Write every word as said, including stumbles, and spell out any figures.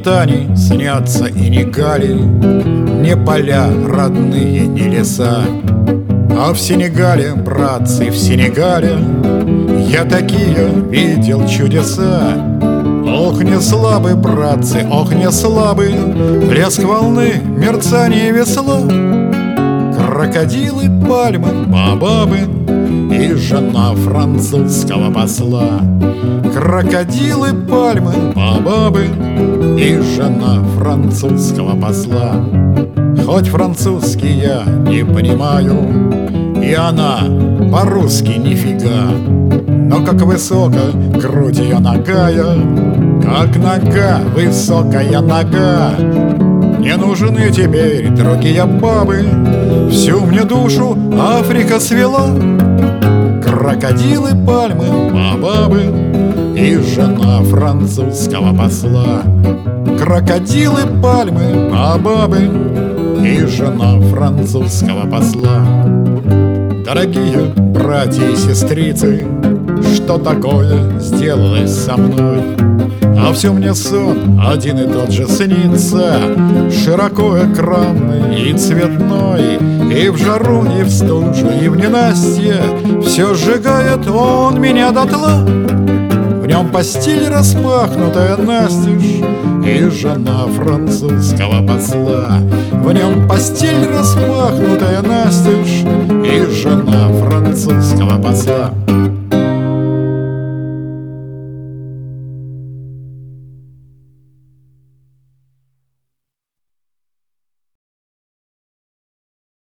Британии снятся и не Гали, не поля родные, не леса. А в Сенегале, братцы, в Сенегале я такие видел чудеса. Ох, не слабы, братцы, ох, не слабы плеск волны, мерцание весла. Крокодилы, пальмы, баобабы и жена французского посла. Крокодилы, пальмы, баобабы и жена французского посла. Хоть французский я не понимаю, и она по-русски нифига, но как высоко грудь ее нагая, как нога, высокая нога. Не нужны теперь другие бабы, всю мне душу Африка свела. Крокодилы, пальмы, баобабы и жена французского посла. Крокодилы, пальмы, баобабы и жена французского посла. Дорогие братья и сестрицы, что такое сделалось со мной? А все мне сон один и тот же снится, широко экранный и цветной. И в жару, и в стужу, и в ненастье все сжигает он меня дотла. В нем постель распахнутая настежь и жена французского посла. В нем постель распахнутая настежь